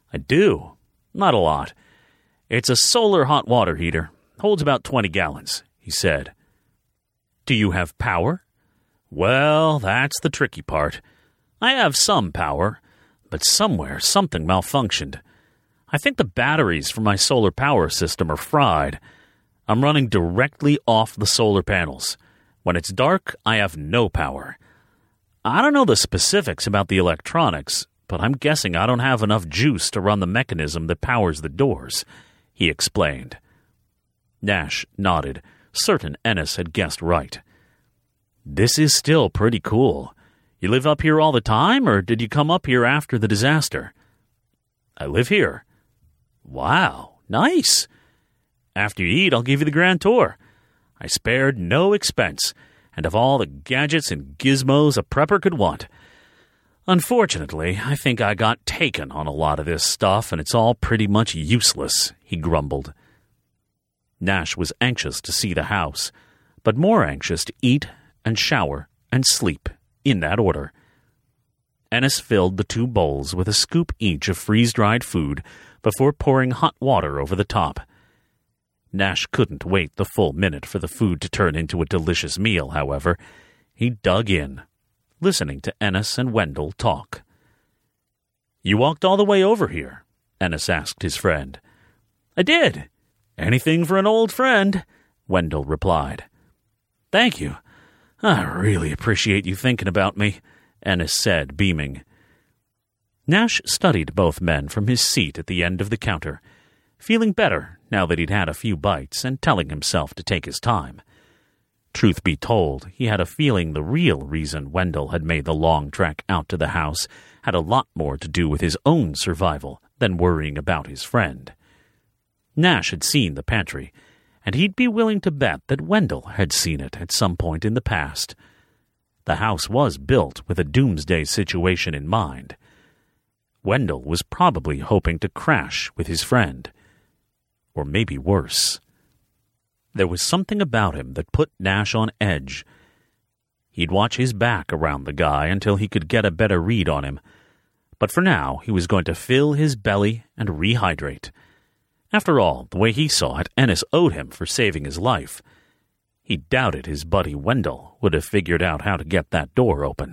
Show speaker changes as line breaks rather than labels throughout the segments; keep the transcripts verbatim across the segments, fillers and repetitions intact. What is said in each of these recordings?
I do. Not a lot. It's a solar hot water heater. Holds about twenty gallons, he said. Do you have power? Well, that's the tricky part. I have some power, but somewhere something malfunctioned. I think the batteries for my solar power system are fried. I'm running directly off the solar panels. When it's dark, I have no power. I don't know the specifics about the electronics, but I'm guessing I don't have enough juice to run the mechanism that powers the doors, he explained. Nash nodded, certain Ennis had guessed right. This is still pretty cool. You live up here all the time, or did you come up here after the disaster? I live here. Wow, nice. After you eat, I'll give you the grand tour. I spared no expense, and of all the gadgets and gizmos a prepper could want. Unfortunately, I think I got taken on a lot of this stuff, and it's all pretty much useless, he grumbled. Nash was anxious to see the house, but more anxious to eat and shower and sleep, in that order. Ennis filled the two bowls with a scoop each of freeze-dried food before pouring hot water over the top. Nash couldn't wait the full minute for the food to turn into a delicious meal, however. He dug in, listening to Ennis and Wendell talk. You walked all the way over here? Ennis asked his friend. I did. Anything for an old friend, Wendell replied. Thank you. I really appreciate you thinking about me, Ennis said, beaming. Nash studied both men from his seat at the end of the counter, feeling better now that he'd had a few bites and telling himself to take his time. Truth be told, he had a feeling the real reason Wendell had made the long trek out to the house had a lot more to do with his own survival than worrying about his friend. Nash had seen the pantry, and he'd be willing to bet that Wendell had seen it at some point in the past. The house was built with a doomsday situation in mind. Wendell was probably hoping to crash with his friend. Or maybe worse. There was something about him that put Nash on edge. He'd watch his back around the guy until he could get a better read on him. But for now, he was going to fill his belly and rehydrate. After all, the way he saw it, Ennis owed him for saving his life. He doubted his buddy Wendell would have figured out how to get that door open.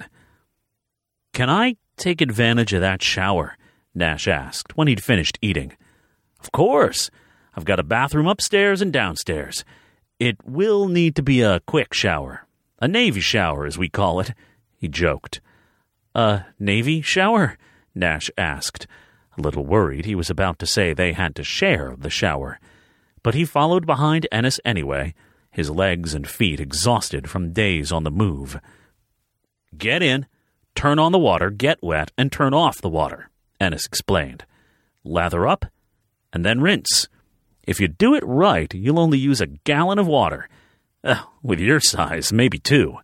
Can I take advantage of that shower? Nash asked when he'd finished eating. Of course. I've got a bathroom upstairs and downstairs. It will need to be a quick shower. A Navy shower, as we call it, he joked. A Navy shower? Nash asked. A little worried he was about to say they had to share the shower. But he followed behind Ennis anyway, his legs and feet exhausted from days on the move. Get in, turn on the water, get wet, and turn off the water, Ennis explained. Lather up, and then rinse. If you do it right, you'll only use a gallon of water. Uh, with your size, maybe two.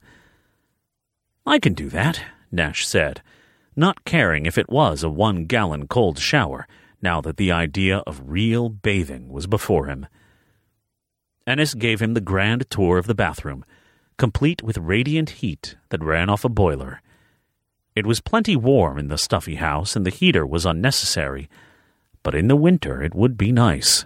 I can do that, Nash said, not caring if it was a one-gallon cold shower, now that the idea of real bathing was before him. Ennis gave him the grand tour of the bathroom, complete with radiant heat that ran off a boiler. It was plenty warm in the stuffy house, and the heater was unnecessary, but in the winter it would be nice.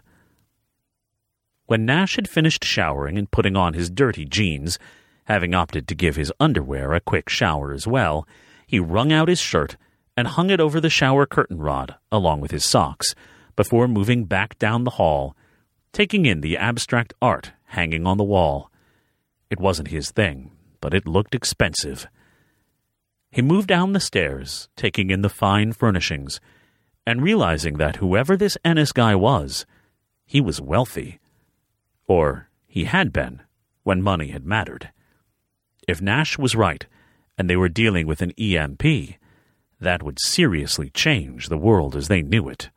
When Nash had finished showering and putting on his dirty jeans, having opted to give his underwear a quick shower as well, he wrung out his shirt and hung it over the shower curtain rod, along with his socks, before moving back down the hall, taking in the abstract art hanging on the wall. It wasn't his thing, but it looked expensive. He moved down the stairs, taking in the fine furnishings, and realizing that whoever this Ennis guy was, he was wealthy. Or he had been, when money had mattered. If Nash was right, and they were dealing with an E M P, that would seriously change the world as they knew it.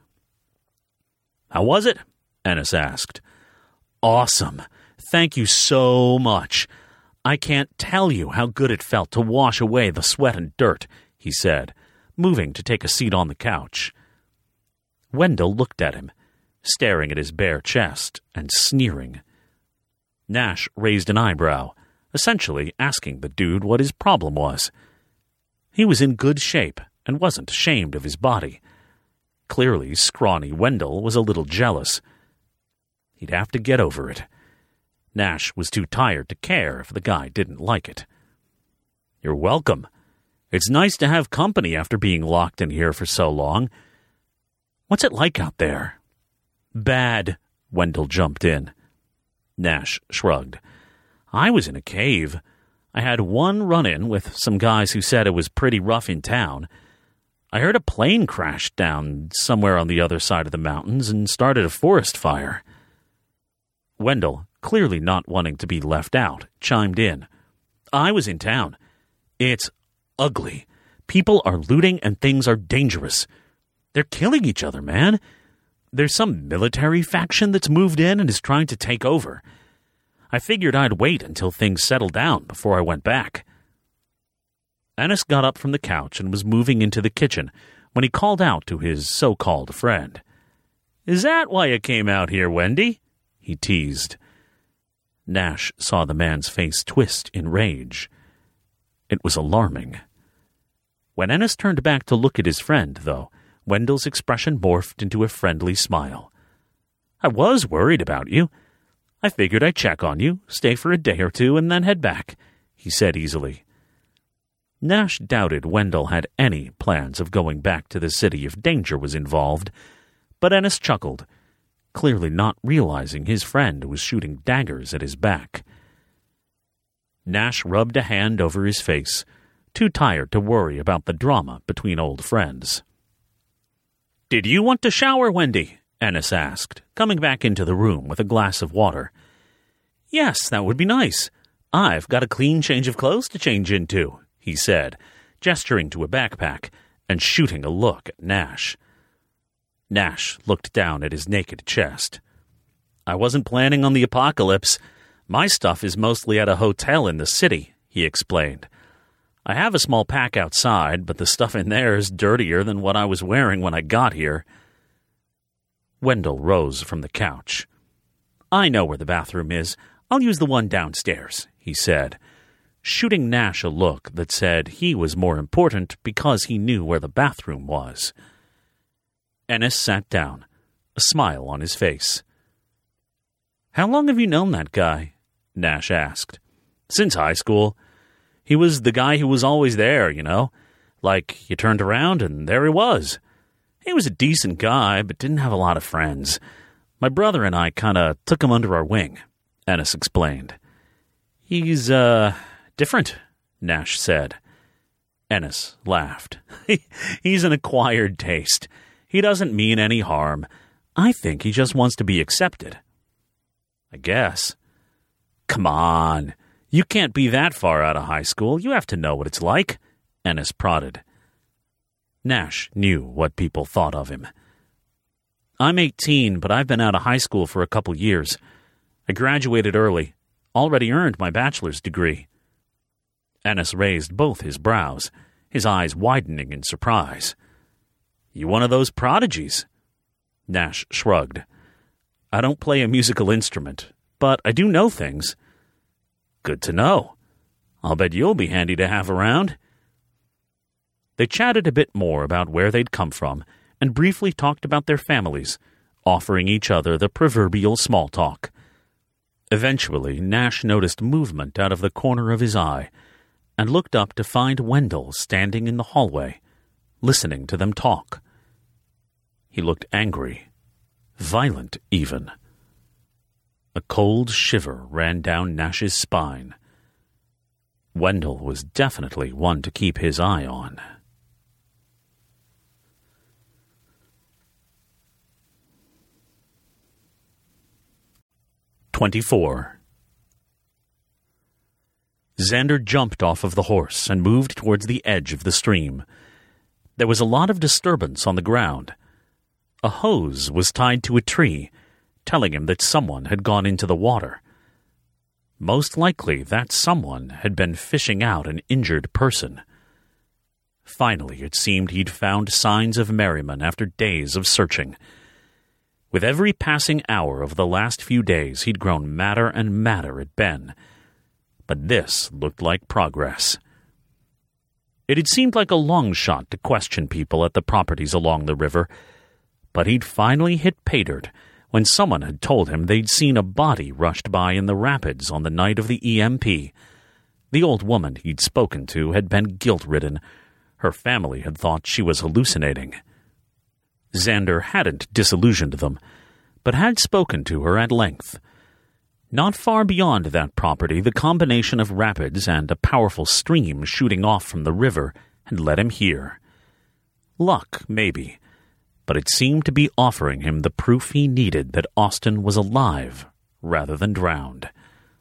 How was it? Ennis asked. Awesome. Thank you so much. I can't tell you how good it felt to wash away the sweat and dirt, he said, moving to take a seat on the couch. Wendell looked at him, staring at his bare chest and sneering. Nash raised an eyebrow, essentially asking the dude what his problem was. He was in good shape and wasn't ashamed of his body. Clearly, scrawny Wendell was a little jealous. He'd have to get over it. Nash was too tired to care if the guy didn't like it. "You're welcome. It's nice to have company after being locked in here for so long. What's it like out there?" "Bad," Wendell jumped in. Nash shrugged. "I was in a cave. I had one run-in with some guys who said it was pretty rough in town. I heard a plane crash down somewhere on the other side of the mountains and started a forest fire." Wendell, clearly not wanting to be left out, chimed in. "I was in town. It's ugly. People are looting and things are dangerous. They're killing each other, man. There's some military faction that's moved in and is trying to take over. I figured I'd wait until things settled down before I went back." Ennis got up from the couch and was moving into the kitchen when he called out to his so-called friend. "Is that why you came out here, Wendy?" he teased. Nash saw the man's face twist in rage. It was alarming. When Ennis turned back to look at his friend, though, Wendell's expression morphed into a friendly smile. "I was worried about you. I figured I'd check on you, stay for a day or two, and then head back," he said easily. Nash doubted Wendell had any plans of going back to the city if danger was involved, but Ennis chuckled, clearly not realizing his friend was shooting daggers at his back. Nash rubbed a hand over his face, too tired to worry about the drama between old friends. "Did you want to shower, Wendy?" Ennis asked, coming back into the room with a glass of water. "Yes, that would be nice. I've got a clean change of clothes to change into," he said, gesturing to a backpack and shooting a look at Nash. Nash looked down at his naked chest. "I wasn't planning on the apocalypse. My stuff is mostly at a hotel in the city," he explained. "I have a small pack outside, but the stuff in there is dirtier than what I was wearing when I got here." Wendell rose from the couch. "I know where the bathroom is. I'll use the one downstairs," he said, shooting Nash a look that said he was more important because he knew where the bathroom was. Ennis sat down, a smile on his face. "How long have you known that guy?" Nash asked. "Since high school. He was the guy who was always there, you know. Like, you turned around and there he was. He was a decent guy, but didn't have a lot of friends. My brother and I kind of took him under our wing," Ennis explained. "He's, uh, different," Nash said. Ennis laughed. "He's an acquired taste. He doesn't mean any harm. I think he just wants to be accepted." "I guess." "Come on. You can't be that far out of high school. You have to know what it's like," Ennis prodded. Nash knew what people thought of him. "I'm eighteen, but I've been out of high school for a couple years. I graduated early, already earned my bachelor's degree." Ennis raised both his brows, his eyes widening in surprise. "You one of those prodigies?" Nash shrugged. "I don't play a musical instrument, but I do know things." "Good to know. I'll bet you'll be handy to have around." They chatted a bit more about where they'd come from and briefly talked about their families, offering each other the proverbial small talk. Eventually, Nash noticed movement out of the corner of his eye and looked up to find Wendell standing in the hallway, listening to them talk. He looked angry, violent even. A cold shiver ran down Nash's spine. Wendell was definitely one to keep his eye on. Twenty-four. Xander jumped off of the horse and moved towards the edge of the stream. There was a lot of disturbance on the ground. A hose was tied to a tree, telling him that someone had gone into the water. Most likely that someone had been fishing out an injured person. Finally, it seemed he'd found signs of Merriman after days of searching. With every passing hour of the last few days, he'd grown madder and madder at Ben. But this looked like progress. It had seemed like a long shot to question people at the properties along the river, but he'd finally hit pay dirt when someone had told him they'd seen a body rushed by in the rapids on the night of the E M P. The old woman he'd spoken to had been guilt-ridden. Her family had thought she was hallucinating. Xander hadn't disillusioned them, but had spoken to her at length. Not far beyond that property, the combination of rapids and a powerful stream shooting off from the river had led him here. Luck, maybe, but it seemed to be offering him the proof he needed that Austin was alive rather than drowned.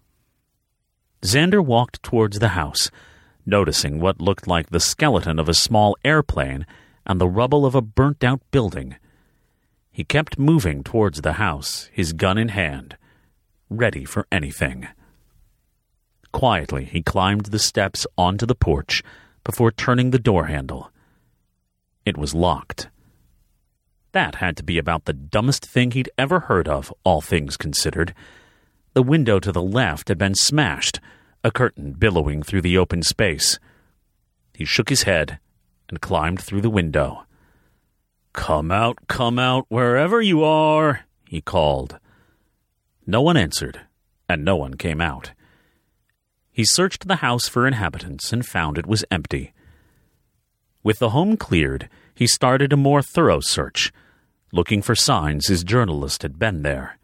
Xander walked towards the house, noticing what looked like the skeleton of a small airplane and the rubble of a burnt-out building. He kept moving towards the house, his gun in hand, ready for anything. Quietly, he climbed the steps onto the porch before turning the door handle. It was locked. That had to be about the dumbest thing he'd ever heard of, all things considered. The window to the left had been smashed, a curtain billowing through the open space. He shook his head and climbed through the window. "Come out, come out, wherever you are," he called. No one answered, and no one came out. He searched the house for inhabitants and found it was empty. With the home cleared, he started a more thorough search, looking for signs his journalist had been there.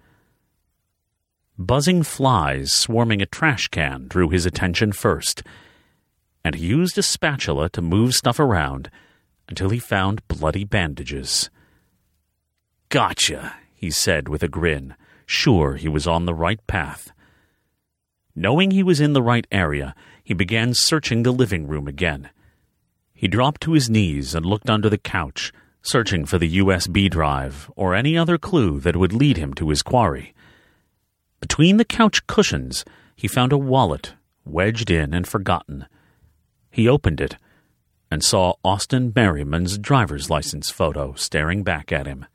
Buzzing flies swarming a trash can drew his attention first, and he used a spatula to move stuff around until he found bloody bandages. "Gotcha," he said with a grin, sure he was on the right path. Knowing he was in the right area, he began searching the living room again. He dropped to his knees and looked under the couch, searching for the U S B drive or any other clue that would lead him to his quarry. Between the couch cushions, he found a wallet, wedged in and forgotten. He opened it and saw Austin Merriman's driver's license photo staring back at him.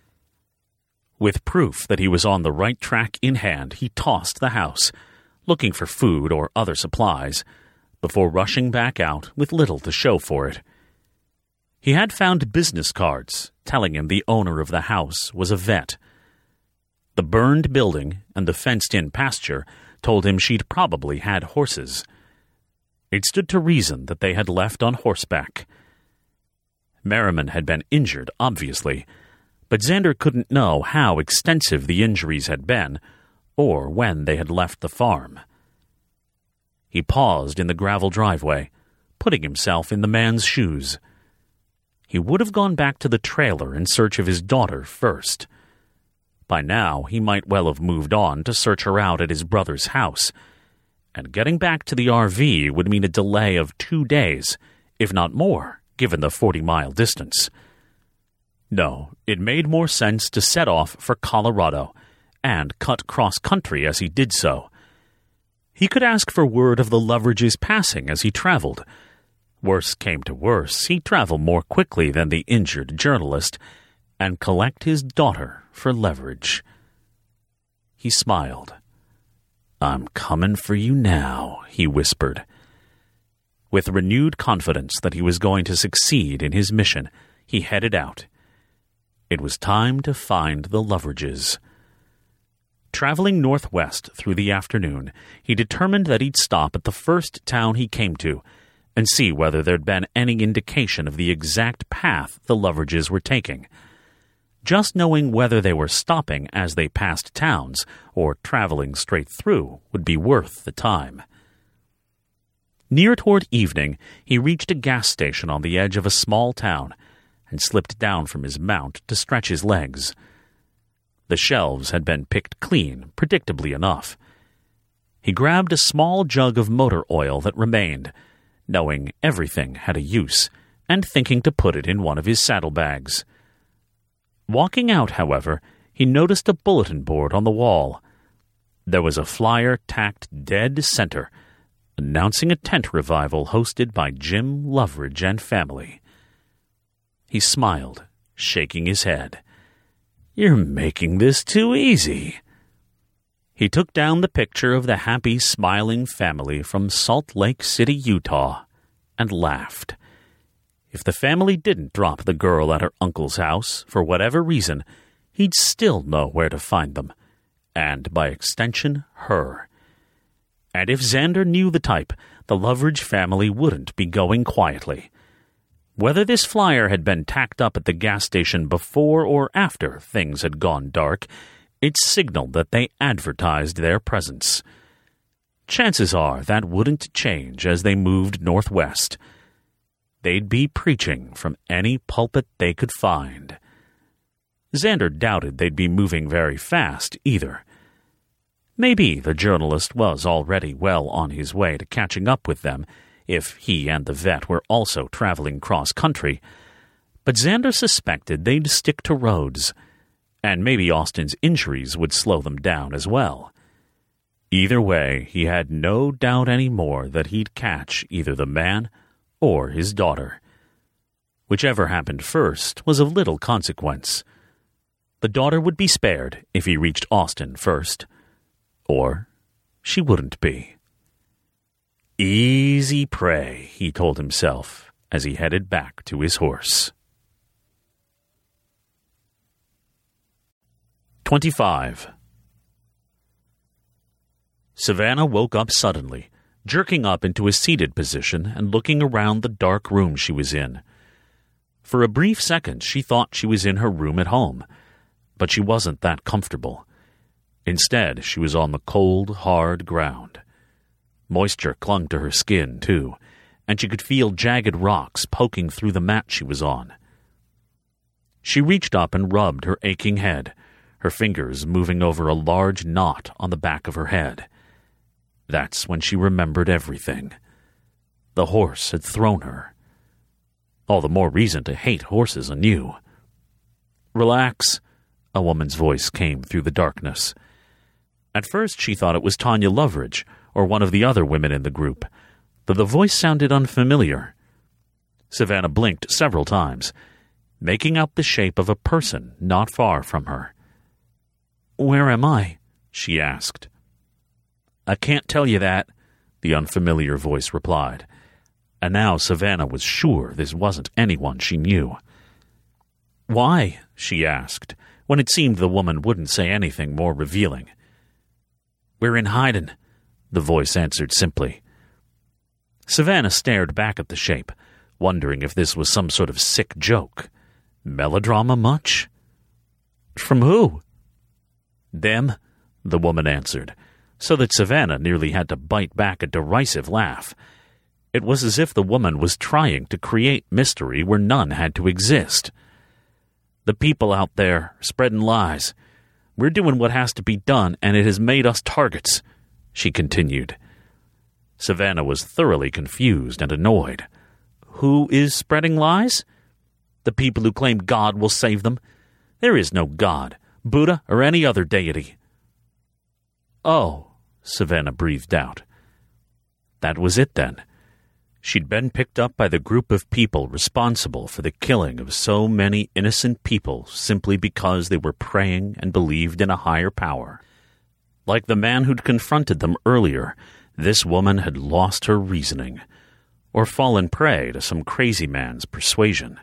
With proof that he was on the right track in hand, he tossed the house, looking for food or other supplies, before rushing back out with little to show for it. He had found business cards telling him the owner of the house was a vet. The burned building and the fenced-in pasture told him she'd probably had horses. It stood to reason that they had left on horseback. Merriman had been injured, obviously, but Xander couldn't know how extensive the injuries had been or when they had left the farm. He paused in the gravel driveway, putting himself in the man's shoes. He would have gone back to the trailer in search of his daughter first. By now, he might well have moved on to search her out at his brother's house, and getting back to the R V would mean a delay of two days, if not more, given the forty-mile distance. No, it made more sense to set off for Colorado and cut cross-country as he did so. He could ask for word of the Loveridge's passing as he traveled. Worse came to worse, he'd travel more quickly than the injured journalist and collect his daughter for leverage. He smiled. "I'm coming for you now," he whispered. With renewed confidence that he was going to succeed in his mission, he headed out. It was time to find the Loveridges. Traveling northwest through the afternoon, he determined that he'd stop at the first town he came to and see whether there'd been any indication of the exact path the Loveridges were taking. Just knowing whether they were stopping as they passed towns or traveling straight through would be worth the time. Near toward evening, he reached a gas station on the edge of a small town and slipped down from his mount to stretch his legs. The shelves had been picked clean, predictably enough. He grabbed a small jug of motor oil that remained, knowing everything had a use, and thinking to put it in one of his saddlebags. Walking out, however, he noticed a bulletin board on the wall. There was a flyer tacked dead center, announcing a tent revival hosted by Jim Loveridge and family. He smiled, shaking his head. "You're making this too easy." He took down the picture of the happy, smiling family from Salt Lake City, Utah, and laughed. If the family didn't drop the girl at her uncle's house, for whatever reason, he'd still know where to find them, and, by extension, her. And if Xander knew the type, the Loveridge family wouldn't be going quietly. Whether this flyer had been tacked up at the gas station before or after things had gone dark, it signaled that they advertised their presence. Chances are that wouldn't change as they moved northwest. They'd be preaching from any pulpit they could find. Xander doubted they'd be moving very fast, either. Maybe the journalist was already well on his way to catching up with them, if he and the vet were also traveling cross-country, but Xander suspected they'd stick to roads, and maybe Austin's injuries would slow them down as well. Either way, he had no doubt anymore that he'd catch either the man or his daughter. Whichever happened first was of little consequence. The daughter would be spared if he reached Austin first, or she wouldn't be. Easy prey, he told himself as he headed back to his horse. twenty-five. Savannah woke up suddenly, jerking up into a seated position and looking around the dark room she was in. For a brief second, she thought she was in her room at home, but she wasn't that comfortable. Instead, she was on the cold, hard ground. Moisture clung to her skin, too, and she could feel jagged rocks poking through the mat she was on. She reached up and rubbed her aching head, her fingers moving over a large knot on the back of her head. That's when she remembered everything. The horse had thrown her. All the more reason to hate horses anew. "Relax," a woman's voice came through the darkness. At first she thought it was Tanya Loveridge, or one of the other women in the group, but the voice sounded unfamiliar. Savannah blinked several times, making out the shape of a person not far from her. "Where am I?" she asked. "I can't tell you that," the unfamiliar voice replied, and now Savannah was sure this wasn't anyone she knew. "Why?" she asked, when it seemed the woman wouldn't say anything more revealing. "We're in hiding," the voice answered simply. Savannah stared back at the shape, wondering if this was some sort of sick joke. Melodrama much? "From who?" "Them," the woman answered, so that Savannah nearly had to bite back a derisive laugh. It was as if the woman was trying to create mystery where none had to exist. "The people out there spreading lies. We're doing what has to be done, and it has made us targets," she continued. Savannah was thoroughly confused and annoyed. "Who is spreading lies?" "The people who claim God will save them. There is no God, Buddha, or any other deity." "Oh," Savannah breathed out. That was it then. She'd been picked up by the group of people responsible for the killing of so many innocent people simply because they were praying and believed in a higher power. Like the man who'd confronted them earlier, this woman had lost her reasoning, or fallen prey to some crazy man's persuasion.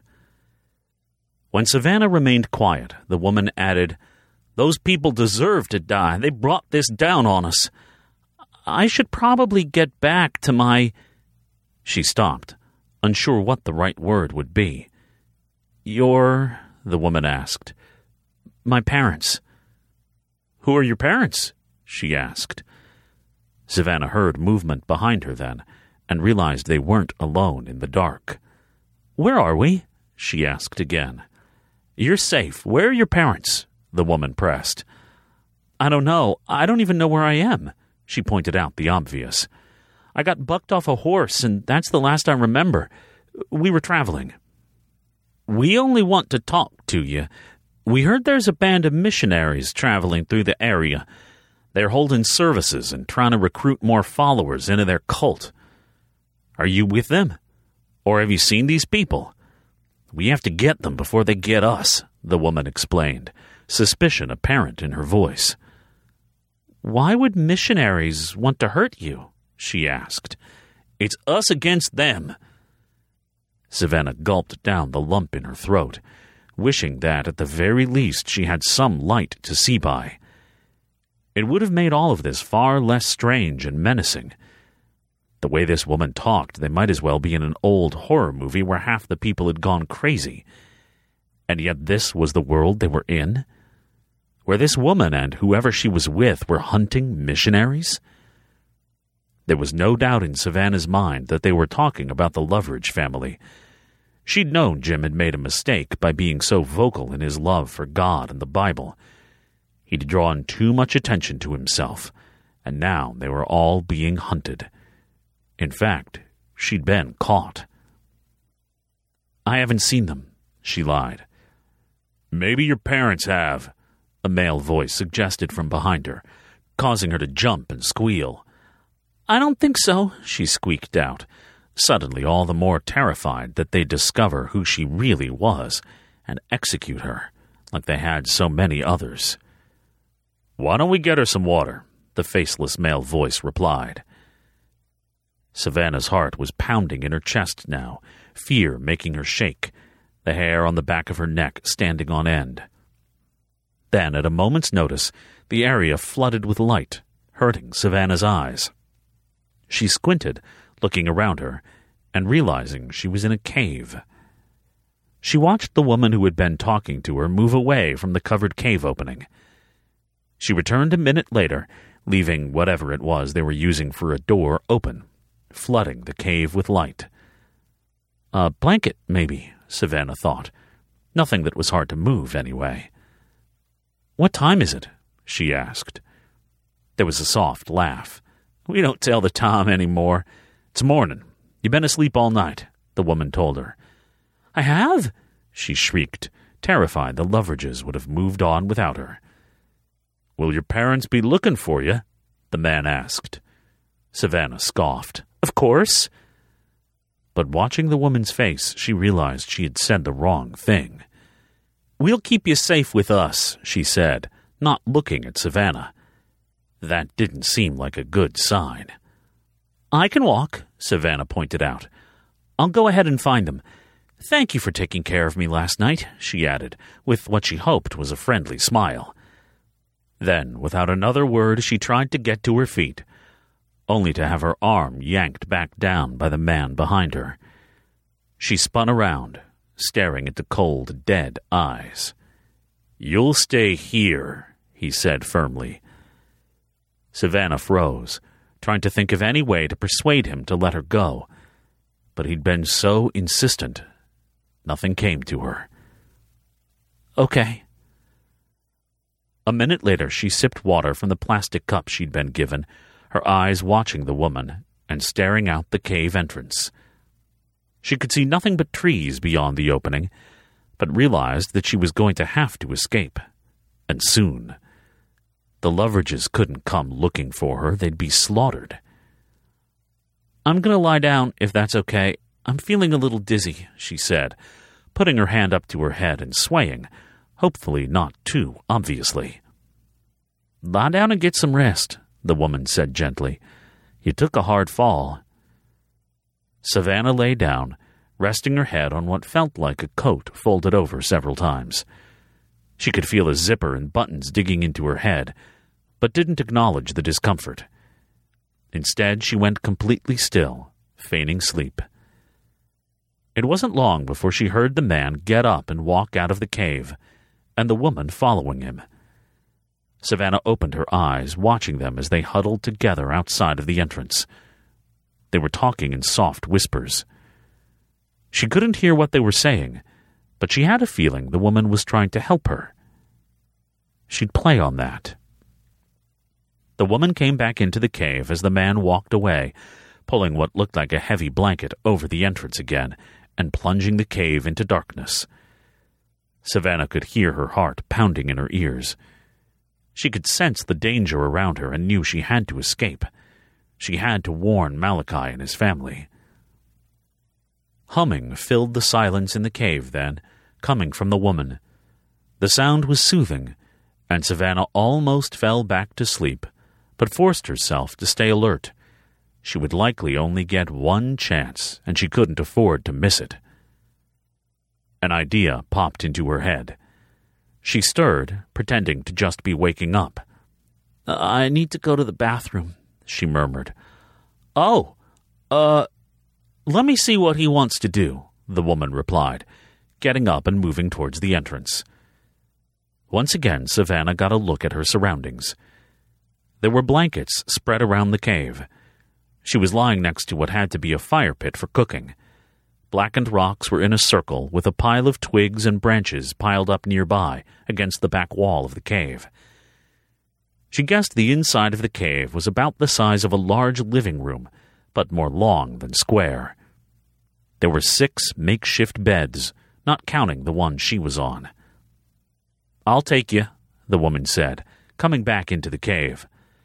When Savannah remained quiet, the woman added, "Those people deserve to die. They brought this down on us. I should probably get back to my—" She stopped, unsure what the right word would be. "Your—" the woman asked. "My parents." "Who are your parents?" she asked. Savannah heard movement behind her then, and realized they weren't alone in the dark. "Where are we?" she asked again. "You're safe. Where are your parents?" the woman pressed. "I don't know. I don't even know where I am," she pointed out the obvious. "I got bucked off a horse, and that's the last I remember. We were traveling." "We only want to talk to you. We heard there's a band of missionaries traveling through the area. They're holding services and trying to recruit more followers into their cult. Are you with them? Or have you seen these people? We have to get them before they get us," the woman explained, suspicion apparent in her voice. "Why would missionaries want to hurt you?" she asked. "It's us against them." Savannah gulped down the lump in her throat, wishing that at the very least she had some light to see by. It would have made all of this far less strange and menacing. The way this woman talked, they might as well be in an old horror movie where half the people had gone crazy. And yet this was the world they were in? Where this woman and whoever she was with were hunting missionaries? There was no doubt in Savannah's mind that they were talking about the Loveridge family. She'd known Jim had made a mistake by being so vocal in his love for God and the Bible. He'd drawn too much attention to himself, and now they were all being hunted. In fact, she'd been caught. "I haven't seen them," she lied. "Maybe your parents have," a male voice suggested from behind her, causing her to jump and squeal. "I don't think so," she squeaked out, suddenly all the more terrified that they'd discover who she really was and execute her, like they had so many others. "Why don't we get her some water?" the faceless male voice replied. Savannah's heart was pounding in her chest now, fear making her shake, the hair on the back of her neck standing on end. Then, at a moment's notice, the area flooded with light, hurting Savannah's eyes. She squinted, looking around her, and realizing she was in a cave. She watched the woman who had been talking to her move away from the covered cave opening. She returned a minute later, leaving whatever it was they were using for a door open, flooding the cave with light. A blanket, maybe, Savannah thought. Nothing that was hard to move, anyway. "What time is it?" she asked. There was a soft laugh. "We don't tell the time anymore. It's morning. You've been asleep all night," the woman told her. "I have?" she shrieked, terrified the Loveridges would have moved on without her. "Will your parents be looking for you?" the man asked. Savannah scoffed. "Of course." But watching the woman's face, she realized she had said the wrong thing. "We'll keep you safe with us," she said, not looking at Savannah. That didn't seem like a good sign. "I can walk," Savannah pointed out. "I'll go ahead and find them. Thank you for taking care of me last night," she added, with what she hoped was a friendly smile. Then, without another word, she tried to get to her feet, only to have her arm yanked back down by the man behind her. She spun around, staring at the cold, dead eyes. "You'll stay here," he said firmly. Savannah froze, trying to think of any way to persuade him to let her go, but he'd been so insistent. Nothing came to her. "Okay." A minute later, she sipped water from the plastic cup she'd been given, her eyes watching the woman and staring out the cave entrance. She could see nothing but trees beyond the opening, but realized that she was going to have to escape, and soon. The Loveridges couldn't come looking for her. They'd be slaughtered. "I'm going to lie down, if that's okay. I'm feeling a little dizzy," she said, putting her hand up to her head and swaying, hopefully not too obviously. "Lie down and get some rest," the woman said gently. "You took a hard fall." Savannah lay down, resting her head on what felt like a coat folded over several times. She could feel a zipper and buttons digging into her head, but didn't acknowledge the discomfort. Instead, she went completely still, feigning sleep. It wasn't long before she heard the man get up and walk out of the cave, and the woman following him. Savannah opened her eyes, watching them as they huddled together outside of the entrance. They were talking in soft whispers. She couldn't hear what they were saying, but she had a feeling the woman was trying to help her. She'd play on that. The woman came back into the cave as the man walked away, pulling what looked like a heavy blanket over the entrance again and plunging the cave into darkness. Savannah could hear her heart pounding in her ears. She could sense the danger around her and knew she had to escape. She had to warn Malachi and his family. Humming filled the silence in the cave then, coming from the woman. The sound was soothing, and Savannah almost fell back to sleep, but forced herself to stay alert. She would likely only get one chance, and she couldn't afford to miss it. An idea popped into her head. She stirred, pretending to just be waking up. "I need to go to the bathroom," she murmured. "Oh, uh, let me see what he wants to do," the woman replied, getting up and moving towards the entrance. Once again, Savannah got a look at her surroundings. There were blankets spread around the cave. She was lying next to what had to be a fire pit for cooking. Blackened rocks were in a circle with a pile of twigs and branches piled up nearby against the back wall of the cave. She guessed the inside of the cave was about the size of a large living room, but more long than square. There were six makeshift beds, not counting the one she was on. "I'll take you," the woman said, coming back into the cave.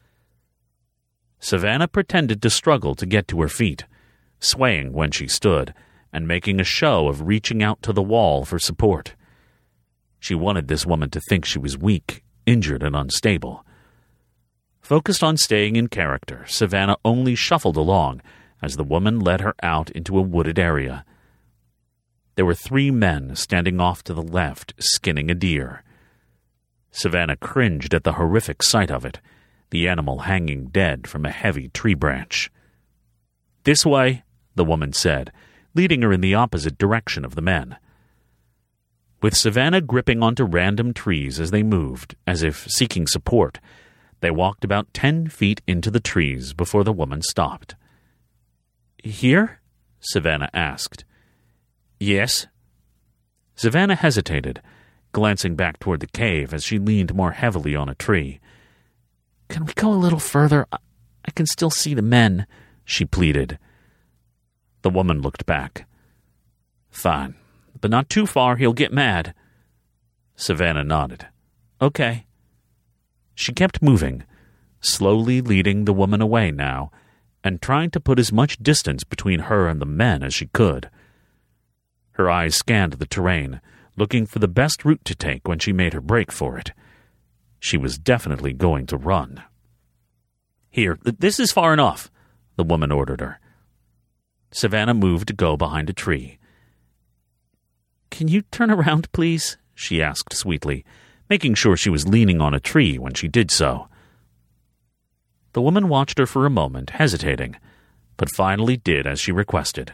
Savannah pretended to struggle to get to her feet, swaying when she stood, and making a show of reaching out to the wall for support. She wanted this woman to think she was weak, injured, and unstable. Focused on staying in character, Savannah only shuffled along as the woman led her out into a wooded area. There were three men standing off to the left, skinning a deer. Savannah cringed at the horrific sight of it, the animal hanging dead from a heavy tree branch. "This way," the woman said, leading her in the opposite direction of the men. With Savannah gripping onto random trees as they moved, as if seeking support, they walked about ten feet into the trees before the woman stopped. "Here?" Savannah asked. "Yes." Savannah hesitated, glancing back toward the cave as she leaned more heavily on a tree. "Can we go a little further? I can still see the men," she pleaded. The woman looked back. "Fine, but not too far, he'll get mad." Savannah nodded. "Okay." She kept moving, slowly leading the woman away now, and trying to put as much distance between her and the men as she could. Her eyes scanned the terrain, looking for the best route to take when she made her break for it. She was definitely going to run. "Here, this is far enough," the woman ordered her. Savannah moved to go behind a tree. "Can you turn around, please?" she asked sweetly, making sure she was leaning on a tree when she did so. The woman watched her for a moment, hesitating, but finally did as she requested.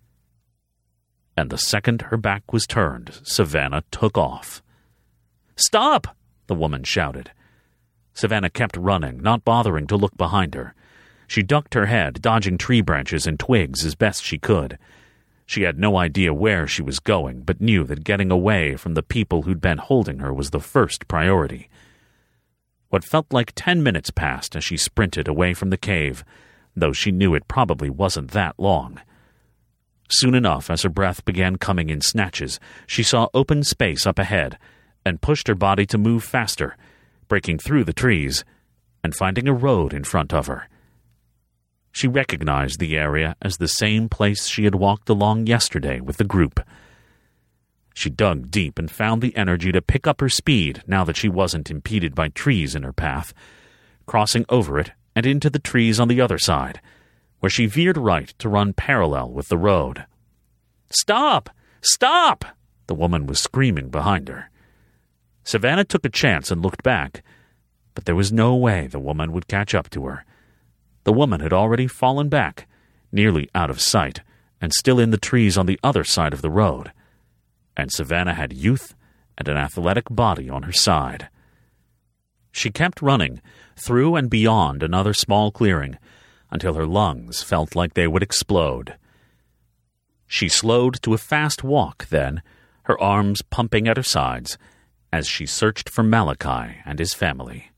And the second her back was turned, Savannah took off. "Stop!" the woman shouted. Savannah kept running, not bothering to look behind her. She ducked her head, dodging tree branches and twigs as best she could. She had no idea where she was going, but knew that getting away from the people who'd been holding her was the first priority. What felt like ten minutes passed as she sprinted away from the cave, though she knew it probably wasn't that long. Soon enough, as her breath began coming in snatches, she saw open space up ahead and pushed her body to move faster, breaking through the trees and finding a road in front of her. She recognized the area as the same place she had walked along yesterday with the group. She dug deep and found the energy to pick up her speed now that she wasn't impeded by trees in her path, crossing over it and into the trees on the other side, where she veered right to run parallel with the road. "Stop! Stop!" the woman was screaming behind her. Savannah took a chance and looked back, but there was no way the woman would catch up to her. The woman had already fallen back, nearly out of sight, and still in the trees on the other side of the road. And Savannah had youth and an athletic body on her side. She kept running, through and beyond another small clearing, until her lungs felt like they would explode. She slowed to a fast walk then, her arms pumping at her sides, as she searched for Malachi and his family.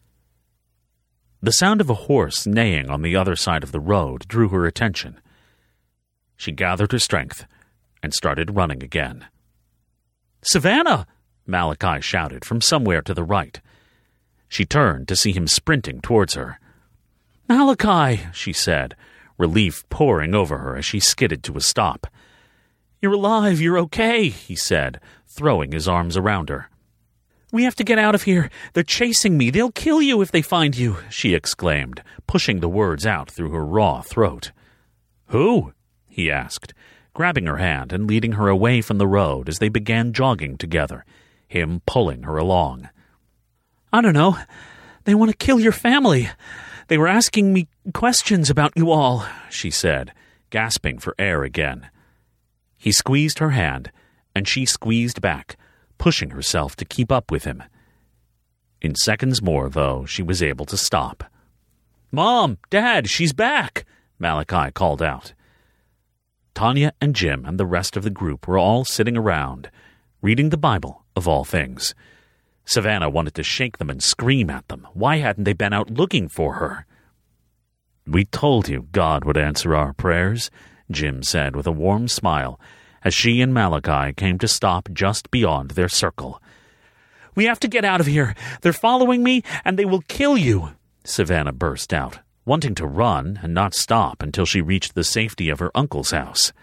The sound of a horse neighing on the other side of the road drew her attention. She gathered her strength and started running again. "Savannah!" Malachi shouted from somewhere to the right. She turned to see him sprinting towards her. "Malachi!" she said, relief pouring over her as she skidded to a stop. "You're alive, you're okay," he said, throwing his arms around her. "We have to get out of here. They're chasing me. They'll kill you if they find you," she exclaimed, pushing the words out through her raw throat. "Who?" he asked, grabbing her hand and leading her away from the road as they began jogging together, him pulling her along. "I don't know. They want to kill your family. They were asking me questions about you all," she said, gasping for air again. He squeezed her hand, and she squeezed back, pushing herself to keep up with him. In seconds more, though, she was able to stop. "Mom! Dad! She's back!" Malachi called out. Tanya and Jim and the rest of the group were all sitting around, reading the Bible, of all things. Savannah wanted to shake them and scream at them. Why hadn't they been out looking for her? "We told you God would answer our prayers," Jim said with a warm smile, as she and Malachi came to stop just beyond their circle. "We have to get out of here. They're following me, and they will kill you," Savannah burst out, wanting to run and not stop until she reached the safety of her uncle's house.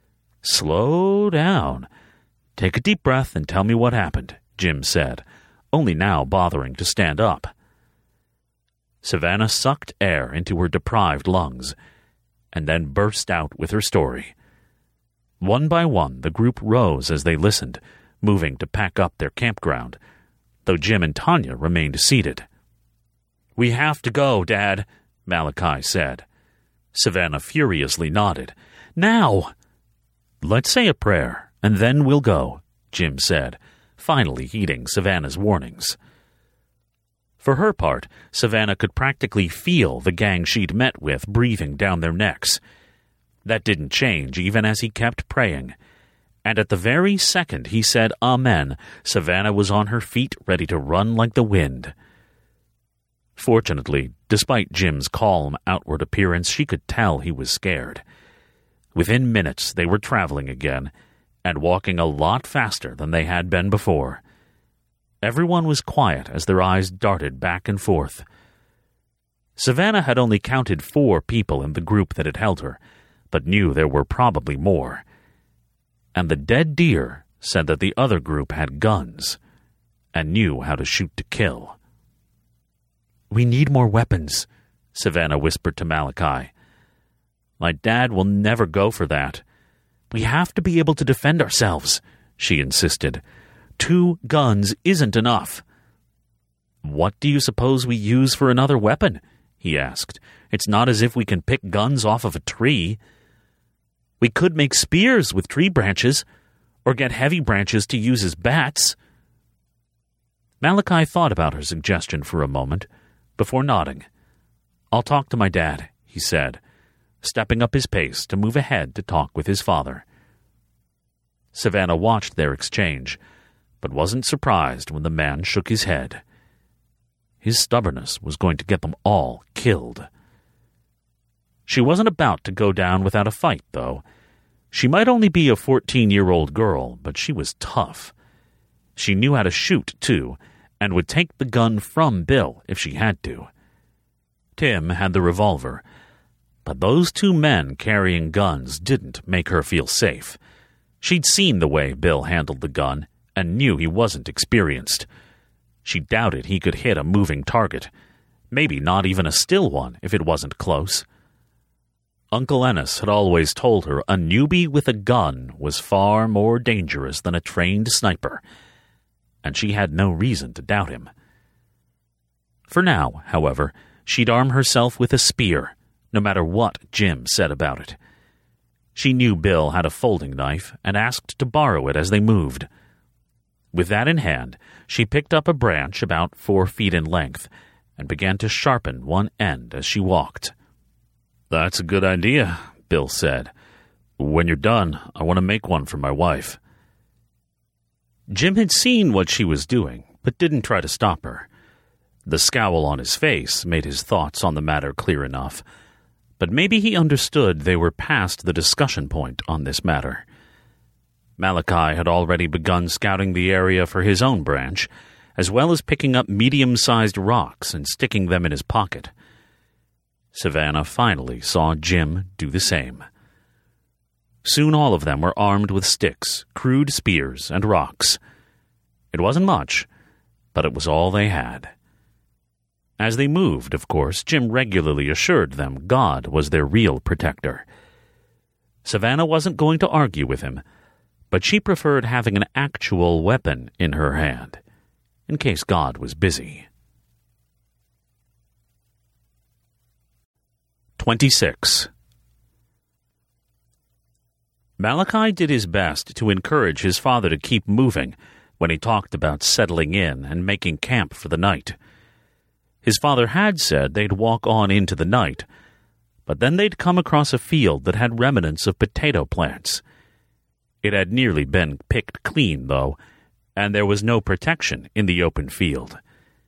"Slow down. Take a deep breath and tell me what happened," Jim said, only now bothering to stand up. Savannah sucked air into her deprived lungs, and then burst out with her story. One by one, the group rose as they listened, moving to pack up their campground, though Jim and Tanya remained seated. "We have to go, Dad," Malachi said. Savannah furiously nodded. "Now!" "Let's say a prayer, and then we'll go," Jim said, finally heeding Savannah's warnings. For her part, Savannah could practically feel the gang she'd met with breathing down their necks. That didn't change even as he kept praying, and at the very second he said Amen, Savannah was on her feet ready to run like the wind. Fortunately, despite Jim's calm outward appearance, she could tell he was scared. Within minutes they were traveling again, and walking a lot faster than they had been before. Everyone was quiet as their eyes darted back and forth. Savannah had only counted four people in the group that had held her, but knew there were probably more. And the dead deer said that the other group had guns and knew how to shoot to kill. "We need more weapons," Savannah whispered to Malachi. "My dad will never go for that. We have to be able to defend ourselves," she insisted. "Two guns isn't enough." "What do you suppose we use for another weapon?" he asked. "It's not as if we can pick guns off of a tree." "We could make spears with tree branches, or get heavy branches to use as bats." Malachi thought about her suggestion for a moment, before nodding. "I'll talk to my dad," he said, stepping up his pace to move ahead to talk with his father. Savannah watched their exchange, but wasn't surprised when the man shook his head. His stubbornness was going to get them all killed. She wasn't about to go down without a fight, though. She might only be a fourteen-year-old girl, but she was tough. She knew how to shoot, too, and would take the gun from Bill if she had to. Tim had the revolver, but those two men carrying guns didn't make her feel safe. She'd seen the way Bill handled the gun and knew he wasn't experienced. She doubted he could hit a moving target, maybe not even a still one if it wasn't close. Uncle Ennis had always told her a newbie with a gun was far more dangerous than a trained sniper, and she had no reason to doubt him. For now, however, she'd arm herself with a spear, no matter what Jim said about it. She knew Bill had a folding knife and asked to borrow it as they moved. With that in hand, she picked up a branch about four feet in length and began to sharpen one end as she walked. "That's a good idea," Bill said. "When you're done, I want to make one for my wife." Jim had seen what she was doing, but didn't try to stop her. The scowl on his face made his thoughts on the matter clear enough, but maybe he understood they were past the discussion point on this matter. Malachi had already begun scouting the area for his own branch, as well as picking up medium-sized rocks and sticking them in his pocket. Savannah finally saw Jim do the same. Soon all of them were armed with sticks, crude spears, and rocks. It wasn't much, but it was all they had. As they moved, of course, Jim regularly assured them God was their real protector. Savannah wasn't going to argue with him, but she preferred having an actual weapon in her hand, in case God was busy. twenty-six. Malachi did his best to encourage his father to keep moving when he talked about settling in and making camp for the night. His father had said they'd walk on into the night, but then they'd come across a field that had remnants of potato plants. It had nearly been picked clean, though, and there was no protection in the open field.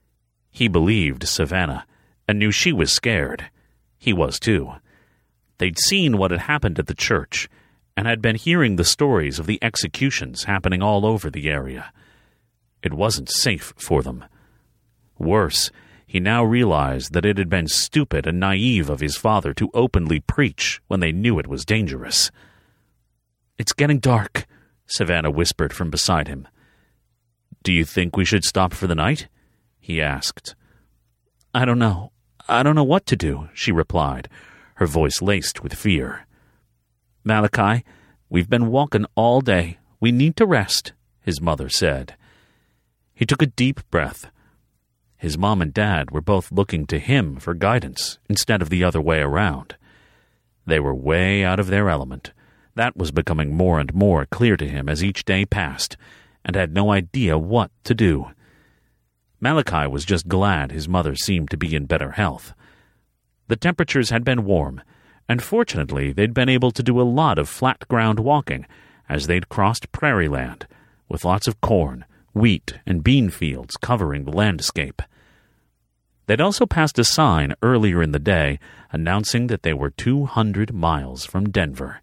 He believed Savannah and knew she was scared. He was, too. They'd seen what had happened at the church and had been hearing the stories of the executions happening all over the area. It wasn't safe for them. Worse, he now realized that it had been stupid and naive of his father to openly preach when they knew it was dangerous. "It's getting dark," Savannah whispered from beside him. "Do you think we should stop for the night?" he asked. "I don't know. I don't know what to do," she replied, her voice laced with fear. "Malachi, we've been walking all day. We need to rest," his mother said. He took a deep breath. His mom and dad were both looking to him for guidance instead of the other way around. They were way out of their element. That was becoming more and more clear to him as each day passed, and had no idea what to do. Malachi was just glad his mother seemed to be in better health. The temperatures had been warm, and fortunately they'd been able to do a lot of flat-ground walking as they'd crossed prairie land, with lots of corn, wheat, and bean fields covering the landscape. They'd also passed a sign earlier in the day announcing that they were two hundred miles from Denver.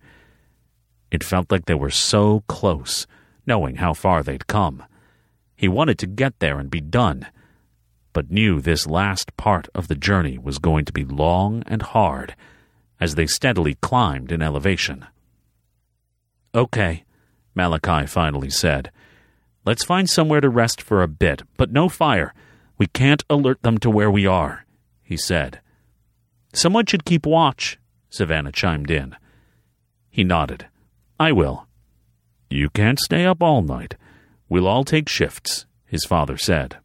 It felt like they were so close, knowing how far they'd come. He wanted to get there and be done, but knew this last part of the journey was going to be long and hard as they steadily climbed in elevation. "Okay," Malachi finally said. "Let's find somewhere to rest for a bit, but no fire. We can't alert them to where we are," he said. "Someone should keep watch," Savannah chimed in. He nodded. "I will." "You can't stay up all night. We'll all take shifts," his father said.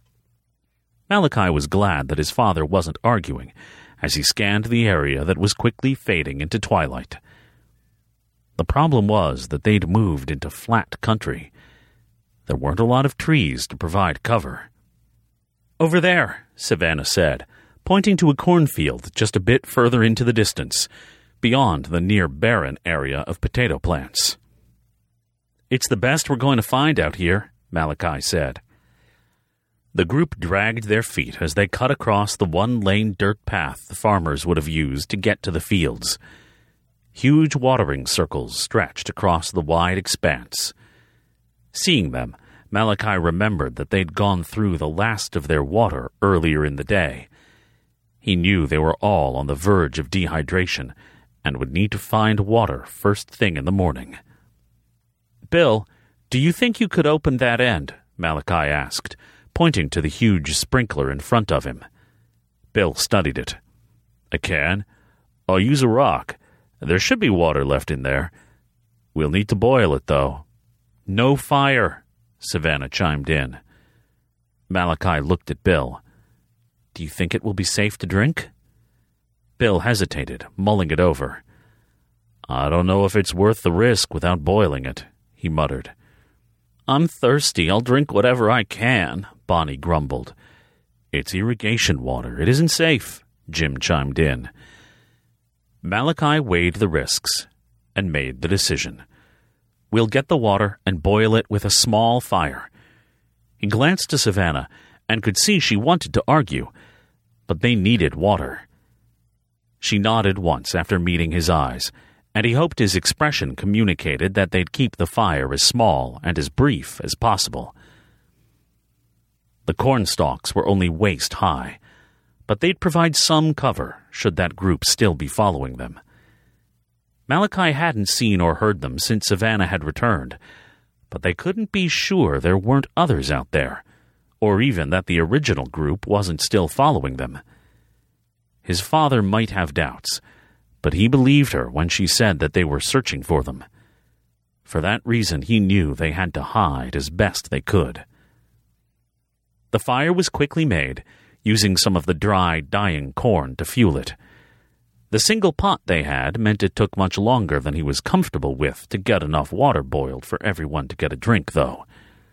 Malachi was glad that his father wasn't arguing as he scanned the area that was quickly fading into twilight. The problem was that they'd moved into flat country. There weren't a lot of trees to provide cover. "Over there," Savannah said, pointing to a cornfield just a bit further into the distance, beyond the near-barren area of potato plants. "It's the best we're going to find out here," Malachi said. The group dragged their feet as they cut across the one-lane dirt path the farmers would have used to get to the fields. Huge watering circles stretched across the wide expanse. Seeing them, Malachi remembered that they'd gone through the last of their water earlier in the day. He knew they were all on the verge of dehydration and would need to find water first thing in the morning. "Bill, do you think you could open that end?" Malachi asked, pointing to the huge sprinkler in front of him. Bill studied it. "I can. I'll use a rock. There should be water left in there. We'll need to boil it, though." "No fire," Savannah chimed in. Malachi looked at Bill. "Do you think it will be safe to drink?" Bill hesitated, mulling it over. "I don't know if it's worth the risk without boiling it," he muttered. "I'm thirsty. I'll drink whatever I can," Bonnie grumbled. "It's irrigation water. It isn't safe," Jim chimed in. Malachi weighed the risks and made the decision. "We'll get the water and boil it with a small fire." He glanced to Savannah and could see she wanted to argue, but they needed water. She nodded once after meeting his eyes, and he hoped his expression communicated that they'd keep the fire as small and as brief as possible. The corn stalks were only waist high, but they'd provide some cover should that group still be following them. Malachi hadn't seen or heard them since Savannah had returned, but they couldn't be sure there weren't others out there, or even that the original group wasn't still following them. His father might have doubts, but he believed her when she said that they were searching for them. For that reason, he knew they had to hide as best they could. The fire was quickly made, using some of the dry, dying corn to fuel it. The single pot they had meant it took much longer than he was comfortable with to get enough water boiled for everyone to get a drink, though.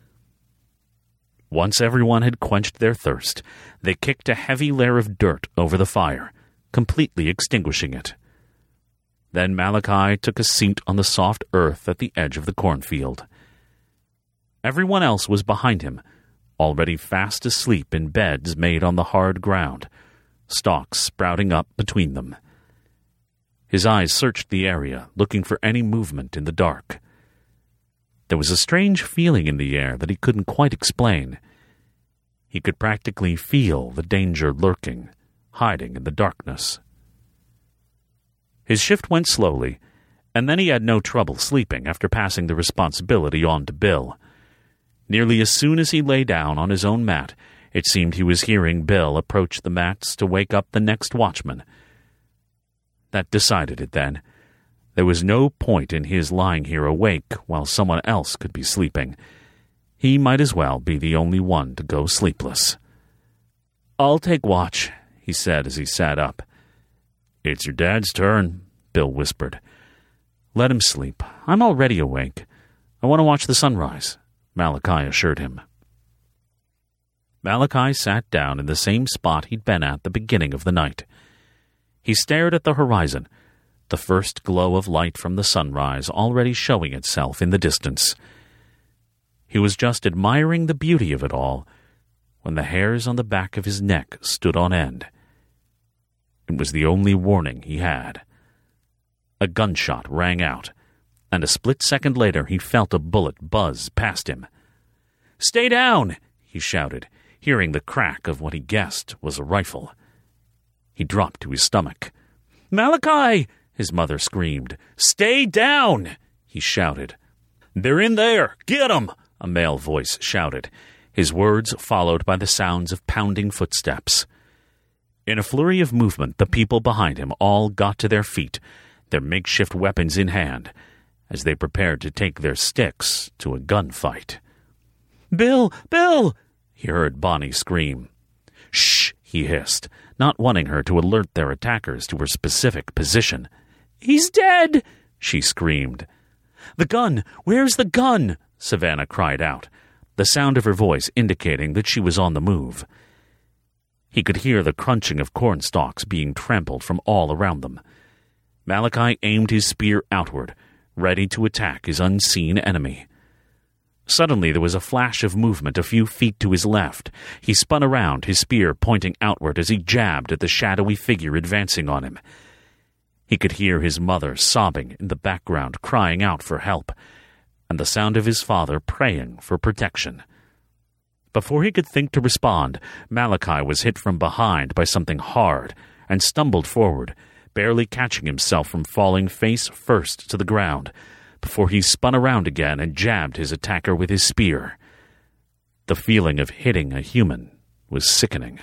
Once everyone had quenched their thirst, they kicked a heavy layer of dirt over the fire, completely extinguishing it. Then Malachi took a seat on the soft earth at the edge of the cornfield. Everyone else was behind him, already fast asleep in beds made on the hard ground, stalks sprouting up between them. His eyes searched the area, looking for any movement in the dark. There was a strange feeling in the air that he couldn't quite explain. He could practically feel the danger lurking, hiding in the darkness. His shift went slowly, and then he had no trouble sleeping after passing the responsibility on to Bill. Nearly as soon as he lay down on his own mat, it seemed he was hearing Bill approach the mats to wake up the next watchman. That decided it then. There was no point in his lying here awake while someone else could be sleeping. He might as well be the only one to go sleepless. "I'll take watch," he said as he sat up. "It's your dad's turn," Bill whispered. "Let him sleep. I'm already awake. I want to watch the sunrise," Malachi assured him. Malachi sat down in the same spot he'd been at the beginning of the night. He stared at the horizon, the first glow of light from the sunrise already showing itself in the distance. He was just admiring the beauty of it all when the hairs on the back of his neck stood on end. It was the only warning he had. A gunshot rang out, and a split second later he felt a bullet buzz past him. "Stay down!" he shouted, hearing the crack of what he guessed was a rifle. He dropped to his stomach. "Malachi!" his mother screamed. "Stay down!" he shouted. "They're in there! Get 'em!" a male voice shouted, his words followed by the sounds of pounding footsteps. In a flurry of movement, the people behind him all got to their feet, their makeshift weapons in hand, as they prepared to take their sticks to a gunfight. "Bill! Bill!" he heard Bonnie scream. "Shh!" he hissed, not wanting her to alert their attackers to her specific position. "He's dead!" she screamed. "The gun! Where's the gun?" Savannah cried out, the sound of her voice indicating that she was on the move. He could hear the crunching of corn stalks being trampled from all around them. Malachi aimed his spear outward, ready to attack his unseen enemy. Suddenly there was a flash of movement a few feet to his left. He spun around, his spear pointing outward as he jabbed at the shadowy figure advancing on him. He could hear his mother sobbing in the background, crying out for help, and the sound of his father praying for protection. Before he could think to respond, Malachi was hit from behind by something hard and stumbled forward, barely catching himself from falling face first to the ground, before he spun around again and jabbed his attacker with his spear. The feeling of hitting a human was sickening.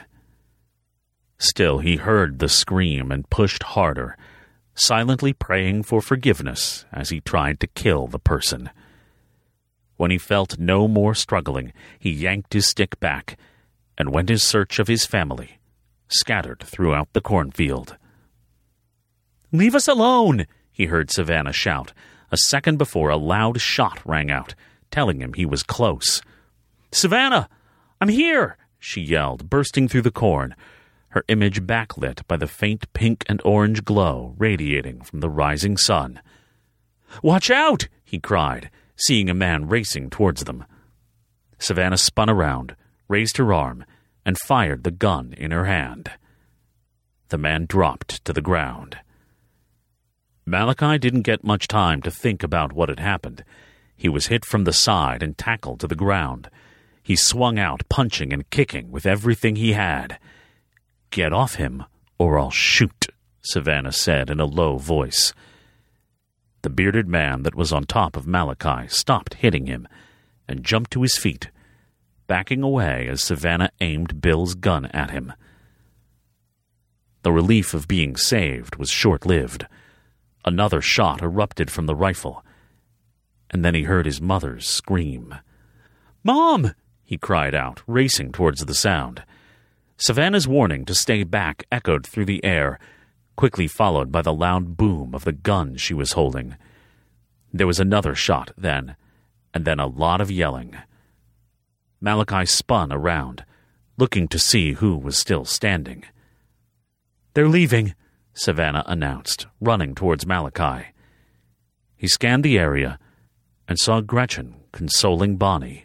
Still, he heard the scream and pushed harder, silently praying for forgiveness as he tried to kill the person. When he felt no more struggling, he yanked his stick back and went in search of his family, scattered throughout the cornfield. "Leave us alone!" he heard Savannah shout, a second before a loud shot rang out, telling him he was close. "Savannah! I'm here!" she yelled, bursting through the corn, her image backlit by the faint pink and orange glow radiating from the rising sun. "Watch out!" he cried, seeing a man racing towards them. Savannah spun around, raised her arm, and fired the gun in her hand. The man dropped to the ground. Malachi didn't get much time to think about what had happened. He was hit from the side and tackled to the ground. He swung out, punching and kicking with everything he had. "Get off him, or I'll shoot," Savannah said in a low voice. The bearded man that was on top of Malachi stopped hitting him and jumped to his feet, backing away as Savannah aimed Bill's gun at him. The relief of being saved was short-lived. Another shot erupted from the rifle, and then he heard his mother's scream. "Mom!" he cried out, racing towards the sound. Savannah's warning to stay back echoed through the air, quickly followed by the loud boom of the gun she was holding. There was another shot then, and then a lot of yelling. Malachi spun around, looking to see who was still standing. "They're leaving," Savannah announced, running towards Malachi. He scanned the area and saw Gretchen consoling Bonnie.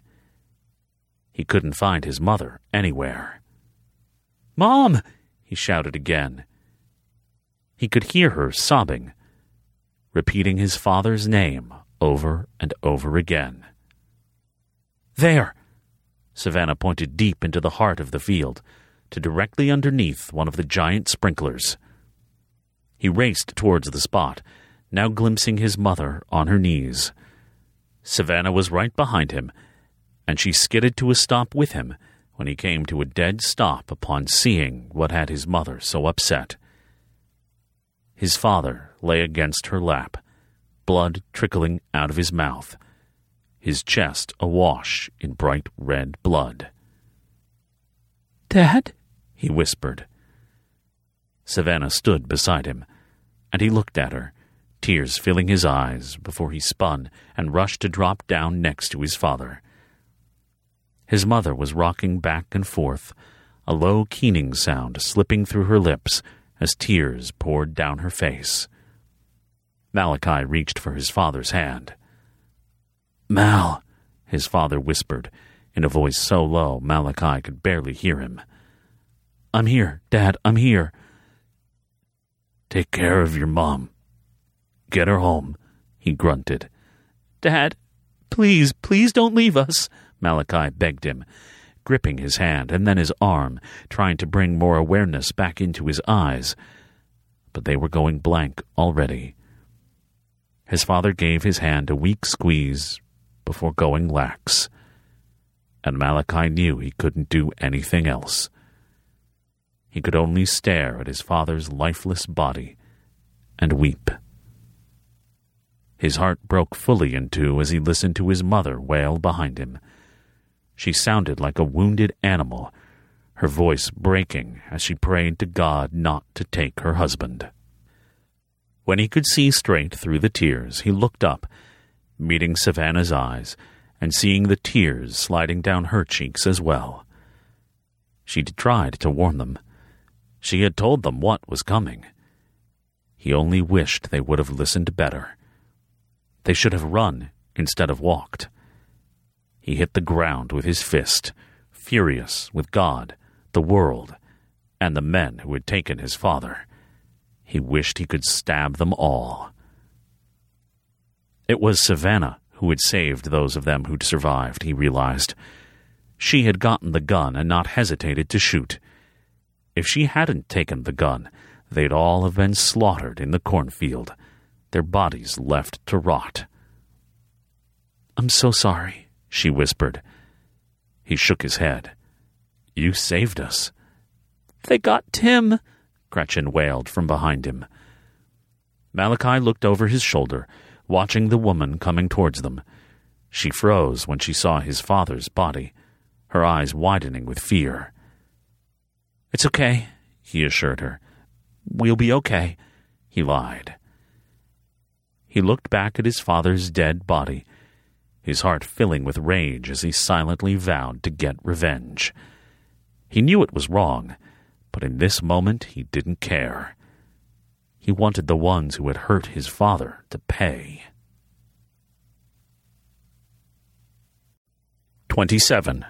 He couldn't find his mother anywhere. "Mom!" he shouted again. He could hear her sobbing, repeating his father's name over and over again. "There!" Savannah pointed deep into the heart of the field, to directly underneath one of the giant sprinklers. He raced towards the spot, now glimpsing his mother on her knees. Savannah was right behind him, and she skidded to a stop with him when he came to a dead stop upon seeing what had his mother so upset. His father lay against her lap, blood trickling out of his mouth, his chest awash in bright red blood. "Dad?" he whispered. Savannah stood beside him, and he looked at her, tears filling his eyes, before he spun and rushed to drop down next to his father. His mother was rocking back and forth, a low keening sound slipping through her lips as tears poured down her face. Malachi reached for his father's hand. "Mal," his father whispered, in a voice so low Malachi could barely hear him. "I'm here, Dad, I'm here." "Take care of your mom. Get her home," he grunted. "Dad, please, please don't leave us," Malachi begged him, gripping his hand and then his arm, trying to bring more awareness back into his eyes. But they were going blank already. His father gave his hand a weak squeeze before going lax, and Malachi knew he couldn't do anything else. He could only stare at his father's lifeless body and weep. His heart broke fully in two as he listened to his mother wail behind him. She sounded like a wounded animal, her voice breaking as she prayed to God not to take her husband. When he could see straight through the tears, he looked up, meeting Savannah's eyes and seeing the tears sliding down her cheeks as well. She'd tried to warn them. She had told them what was coming. He only wished they would have listened better. They should have run instead of walked. He hit the ground with his fist, furious with God, the world, and the men who had taken his father. He wished he could stab them all. It was Savannah who had saved those of them who'd survived, he realized. She had gotten the gun and not hesitated to shoot. If she hadn't taken the gun, they'd all have been slaughtered in the cornfield, their bodies left to rot. "I'm so sorry," she whispered. He shook his head. "You saved us." "They got Tim," Gretchen wailed from behind him. Malachi looked over his shoulder, watching the woman coming towards them. She froze when she saw his father's body, her eyes widening with fear. "It's okay," he assured her. "We'll be okay," he lied. He looked back at his father's dead body, his heart filling with rage as he silently vowed to get revenge. He knew it was wrong, but in this moment he didn't care. He wanted the ones who had hurt his father to pay. twenty-seven.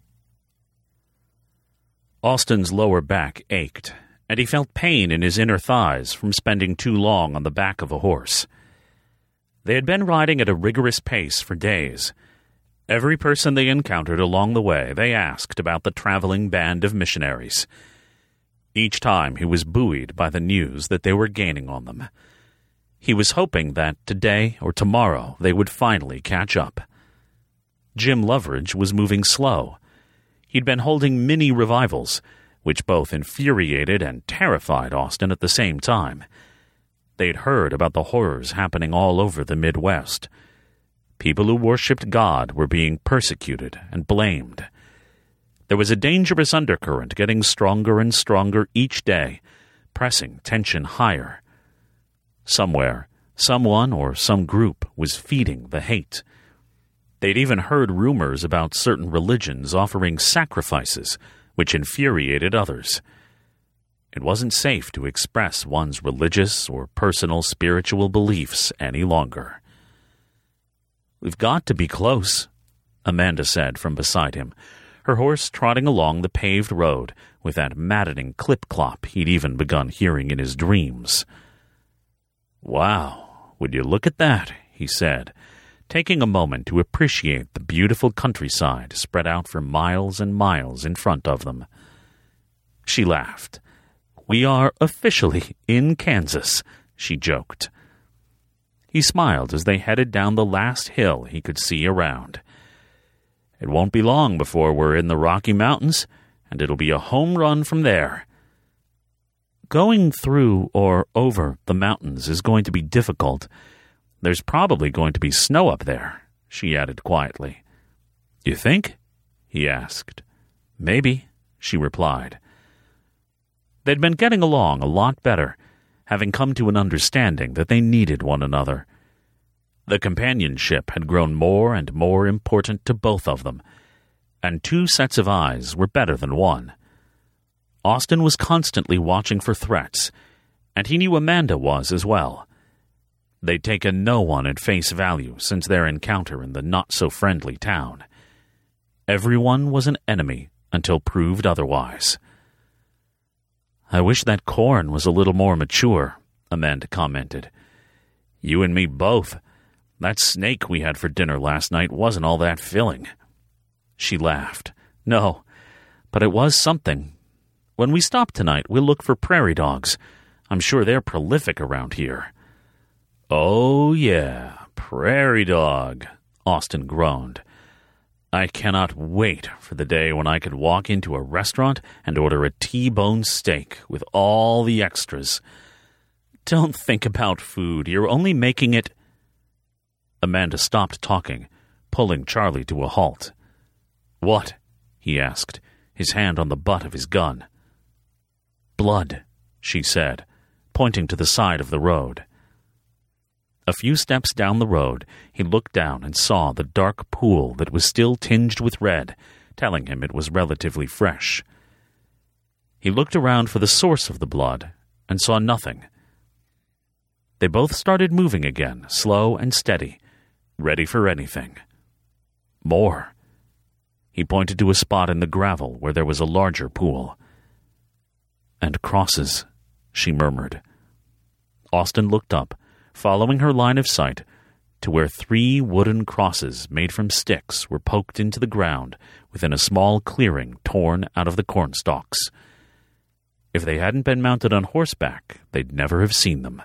Austin's lower back ached, and he felt pain in his inner thighs from spending too long on the back of a horse. They had been riding at a rigorous pace for days. Every person they encountered along the way, they asked about the traveling band of missionaries. Each time he was buoyed by the news that they were gaining on them. He was hoping that today or tomorrow they would finally catch up. Jim Loveridge was moving slow. He'd been holding mini revivals, which both infuriated and terrified Austin at the same time. They'd heard about the horrors happening all over the Midwest. People who worshipped God were being persecuted and blamed. There was a dangerous undercurrent getting stronger and stronger each day, pressing tension higher. Somewhere, someone or some group was feeding the hate. They'd even heard rumors about certain religions offering sacrifices, which infuriated others. It wasn't safe to express one's religious or personal spiritual beliefs any longer. "We've got to be close," Amanda said from beside him, her horse trotting along the paved road with that maddening clip-clop he'd even begun hearing in his dreams. "Wow, would you look at that?" he said, taking a moment to appreciate the beautiful countryside spread out for miles and miles in front of them. She laughed. "We are officially in Kansas," she joked. He smiled as they headed down the last hill he could see around. "It won't be long before we're in the Rocky Mountains, and it'll be a home run from there." "Going through or over the mountains is going to be difficult. There's probably going to be snow up there," she added quietly. "You think?" he asked. "Maybe," she replied. They'd been getting along a lot better, having come to an understanding that they needed one another. The companionship had grown more and more important to both of them, and two sets of eyes were better than one. Austin was constantly watching for threats, and he knew Amanda was as well. They'd taken no one at face value since their encounter in the not-so-friendly town. Everyone was an enemy until proved otherwise. "I wish that corn was a little more mature," Amanda commented. "You and me both. That snake we had for dinner last night wasn't all that filling." She laughed. "No, but it was something. When we stop tonight, we'll look for prairie dogs. I'm sure they're prolific around here." "Oh, yeah, prairie dog," Austin groaned. "I cannot wait for the day when I could walk into a restaurant and order a T-bone steak with all the extras." "Don't think about food. You're only making it—" Amanda stopped talking, pulling Charlie to a halt. "What?" he asked, his hand on the butt of his gun. "Blood," she said, pointing to the side of the road. A few steps down the road, he looked down and saw the dark pool that was still tinged with red, telling him it was relatively fresh. He looked around for the source of the blood and saw nothing. They both started moving again, slow and steady, ready for anything. More. He pointed to a spot in the gravel where there was a larger pool. "And crosses," she murmured. Austin looked up, following her line of sight, to where three wooden crosses made from sticks were poked into the ground within a small clearing torn out of the cornstalks. If they hadn't been mounted on horseback, they'd never have seen them.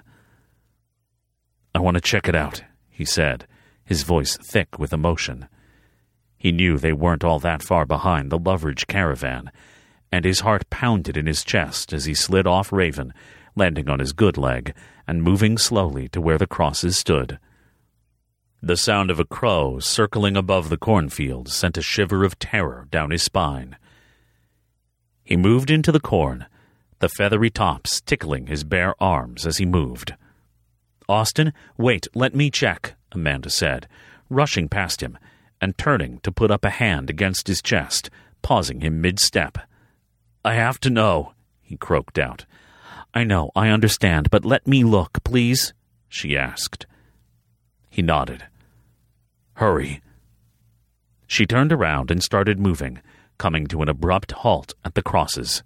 "I want to check it out," he said, his voice thick with emotion. He knew they weren't all that far behind the Loveridge caravan, and his heart pounded in his chest as he slid off Raven, landing on his good leg, and moving slowly to where the crosses stood. The sound of a crow circling above the cornfield sent a shiver of terror down his spine. He moved into the corn, the feathery tops tickling his bare arms as he moved. "Austin, wait, let me check," Amanda said, rushing past him and turning to put up a hand against his chest, pausing him mid-step. "I have to know," he croaked out. "I know, I understand, but let me look, please," she asked. He nodded. "Hurry." She turned around and started moving, coming to an abrupt halt at the crosses.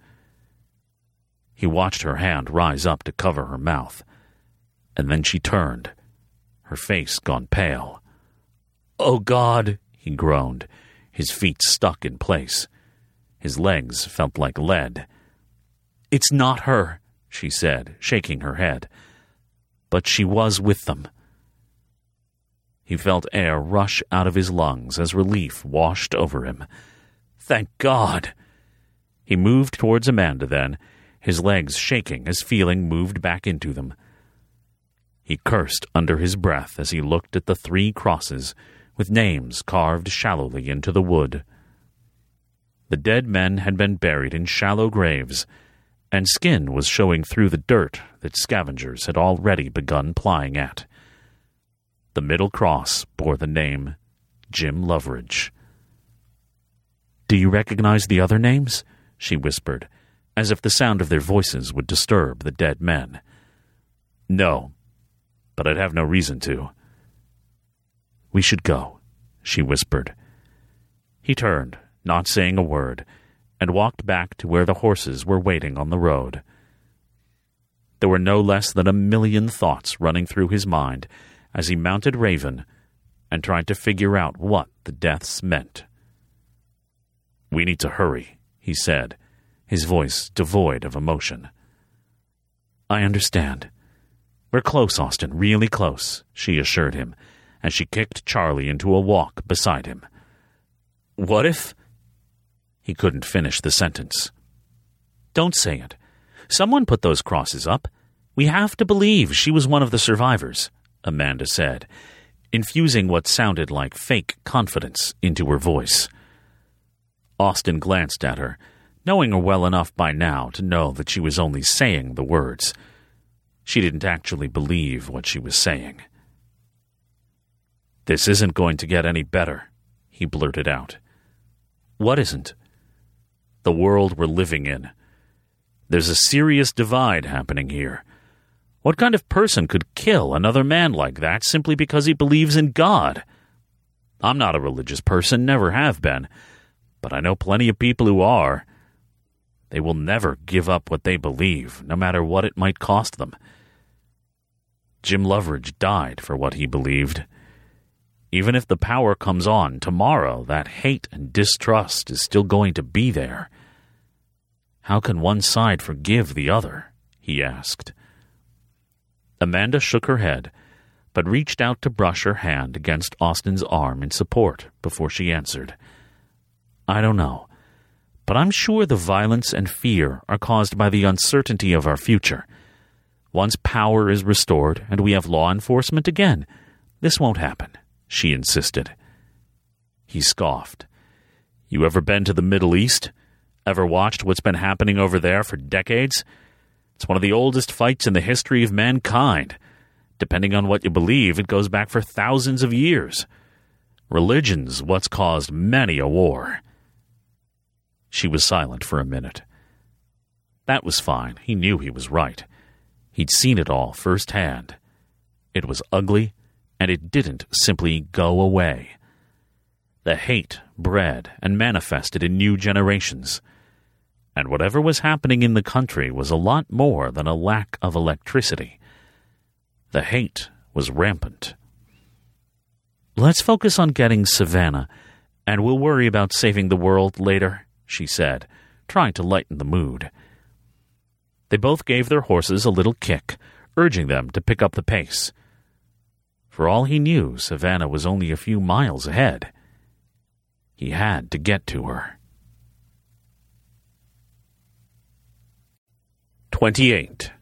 He watched her hand rise up to cover her mouth, and then she turned, her face gone pale. "Oh, God," he groaned, his feet stuck in place. His legs felt like lead. "It's not her," she said, shaking her head. But she was with them. He felt air rush out of his lungs as relief washed over him. Thank God! He moved towards Amanda then, his legs shaking as feeling moved back into them. He cursed under his breath as he looked at the three crosses with names carved shallowly into the wood. The dead men had been buried in shallow graves, and skin was showing through the dirt that scavengers had already begun plying at. The middle cross bore the name Jim Loveridge. "Do you recognize the other names?" she whispered, as if the sound of their voices would disturb the dead men. "No, but I'd have no reason to." "We should go," she whispered. He turned, not saying a word, and walked back to where the horses were waiting on the road. There were no less than a million thoughts running through his mind as he mounted Raven and tried to figure out what the deaths meant. "We need to hurry," he said, his voice devoid of emotion. "I understand. We're close, Austin, really close," she assured him, as she kicked Charlie into a walk beside him. "What if—" He couldn't finish the sentence. "Don't say it. Someone put those crosses up. We have to believe she was one of the survivors," Amanda said, infusing what sounded like fake confidence into her voice. Austin glanced at her, knowing her well enough by now to know that she was only saying the words. She didn't actually believe what she was saying. "This isn't going to get any better," he blurted out. "What isn't?" "The world we're living in. There's a serious divide happening here. What kind of person could kill another man like that simply because he believes in God? I'm not a religious person, never have been, but I know plenty of people who are. They will never give up what they believe, no matter what it might cost them. Jim Loveridge died for what he believed. Even if the power comes on tomorrow, that hate and distrust is still going to be there. How can one side forgive the other?" he asked. Amanda shook her head, but reached out to brush her hand against Austin's arm in support before she answered. "I don't know, but I'm sure the violence and fear are caused by the uncertainty of our future. Once power is restored and we have law enforcement again, this won't happen," she insisted. He scoffed. "You ever been to the Middle East? Ever watched what's been happening over there for decades? It's one of the oldest fights in the history of mankind. Depending on what you believe, it goes back for thousands of years. Religion's what's caused many a war." She was silent for a minute. That was fine. He knew he was right. He'd seen it all firsthand. It was ugly, and it didn't simply go away. The hate bred and manifested in new generations. And whatever was happening in the country was a lot more than a lack of electricity. The hate was rampant. "Let's focus on getting Savannah, and we'll worry about saving the world later," she said, trying to lighten the mood. They both gave their horses a little kick, urging them to pick up the pace. For all he knew, Savannah was only a few miles ahead. He had to get to her. twenty-eight.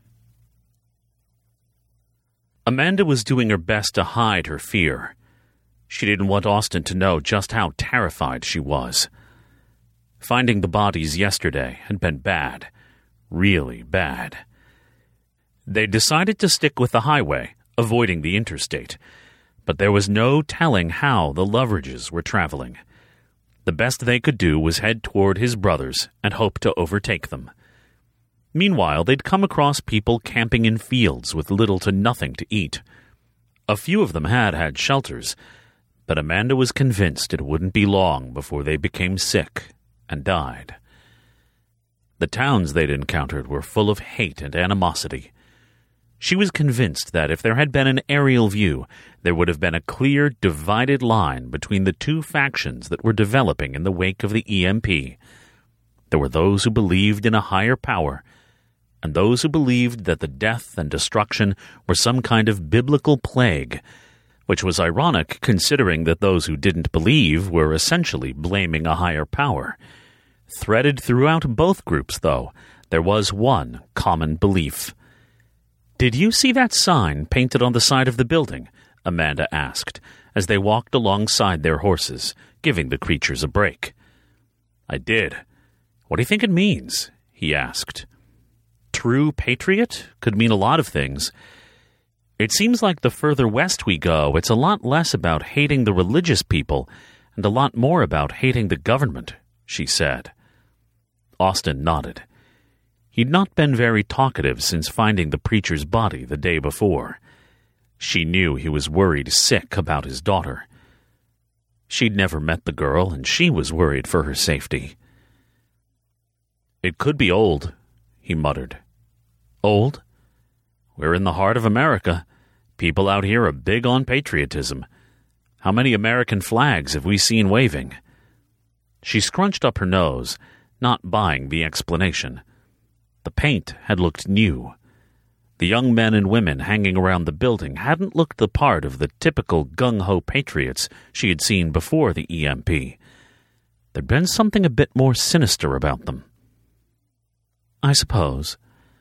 Amanda was doing her best to hide her fear. She didn't want Austin to know just how terrified she was. Finding the bodies yesterday had been bad, really bad. They decided to stick with the highway, avoiding the interstate, but there was no telling how the Loveridges were traveling. The best they could do was head toward his brothers and hope to overtake them. Meanwhile, they'd come across people camping in fields with little to nothing to eat. A few of them had had shelters, but Amanda was convinced it wouldn't be long before they became sick and died. The towns they'd encountered were full of hate and animosity. She was convinced that if there had been an aerial view, there would have been a clear, divided line between the two factions that were developing in the wake of the E M P. There were those who believed in a higher power, and those who believed that the death and destruction were some kind of biblical plague, which was ironic considering that those who didn't believe were essentially blaming a higher power. Threaded throughout both groups, though, there was one common belief. "Did you see that sign painted on the side of the building?" Amanda asked, as they walked alongside their horses, giving the creatures a break. "I did. What do you think it means?" he asked. "True patriot" could mean a lot of things. It seems like the further west we go, it's a lot less about hating the religious people and a lot more about hating the government, she said. Austin nodded. He'd not been very talkative since finding the preacher's body the day before. She knew he was worried sick about his daughter. She'd never met the girl, and she was worried for her safety. "It could be old," he muttered. "Old? We're in the heart of America. People out here are big on patriotism. How many American flags have we seen waving?" She scrunched up her nose, not buying the explanation. The paint had looked new. The young men and women hanging around the building hadn't looked the part of the typical gung-ho patriots she had seen before the E M P. There'd been something a bit more sinister about them. "I suppose.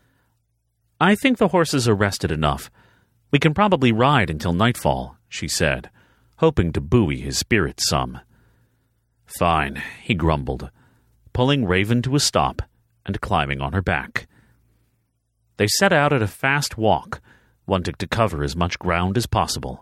I think the horses are rested enough. We can probably ride until nightfall," she said, hoping to buoy his spirits some. "Fine," he grumbled, pulling Raven to a stop and climbing on her back. They set out at a fast walk, wanting to cover as much ground as possible.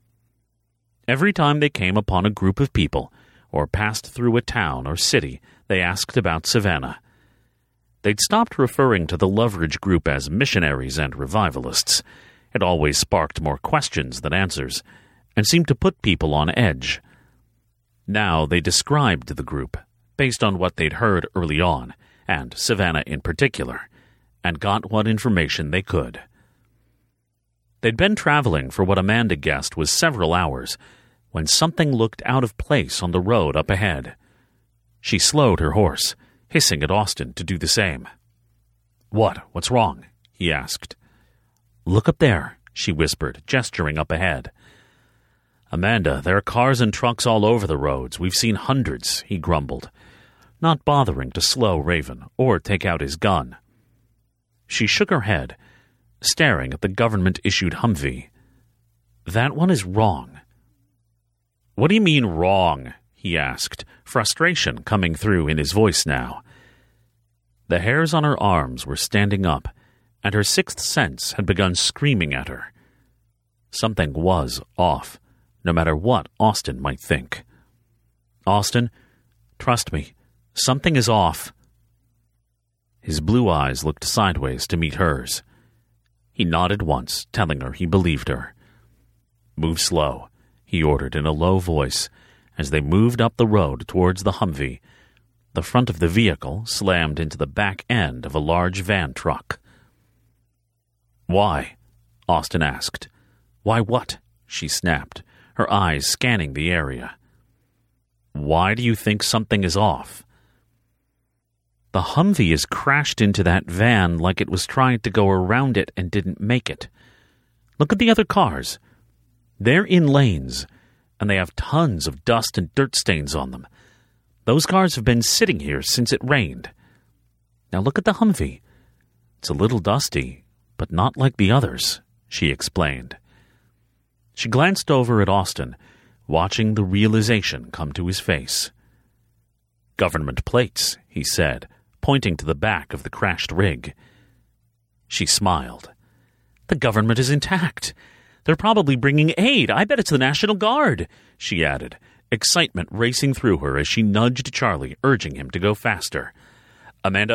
Every time they came upon a group of people or passed through a town or city, they asked about Savannah. They'd stopped referring to the Loveridge group as missionaries and revivalists. It always sparked more questions than answers, and seemed to put people on edge. Now they described the group, based on what they'd heard early on, and Savannah in particular, and got what information they could. They'd been traveling for what Amanda guessed was several hours, when something looked out of place on the road up ahead. She slowed her horse, hissing at Austin to do the same. "What? What's wrong?" he asked. "Look up there," she whispered, gesturing up ahead. "Amanda, there are cars and trucks all over the roads. We've seen hundreds," he grumbled, not bothering to slow Raven or take out his gun. She shook her head, staring at the government-issued Humvee. "That one is wrong." "What do you mean, wrong?" he asked, frustration coming through in his voice now. The hairs on her arms were standing up, and her sixth sense had begun screaming at her. Something was off, no matter what Austin might think. "Austin, trust me, something is off." His blue eyes looked sideways to meet hers. He nodded once, telling her he believed her. "Move slow," he ordered in a low voice, as they moved up the road towards the Humvee. The front of the vehicle slammed into the back end of a large van truck. "Why?" Austin asked. "Why what?" she snapped, her eyes scanning the area. "Why do you think something is off?" "The Humvee has crashed into that van like it was trying to go around it and didn't make it. Look at the other cars. They're in lanes, and they have tons of dust and dirt stains on them. Those cars have been sitting here since it rained. Now look at the Humvee. It's a little dusty, but not like the others," she explained. She glanced over at Austin, watching the realization come to his face. "Government plates," he said, pointing to the back of the crashed rig. She smiled. "The government is intact. They're probably bringing aid. I bet it's the National Guard," she added, excitement racing through her as she nudged Charlie, urging him to go faster. Amanda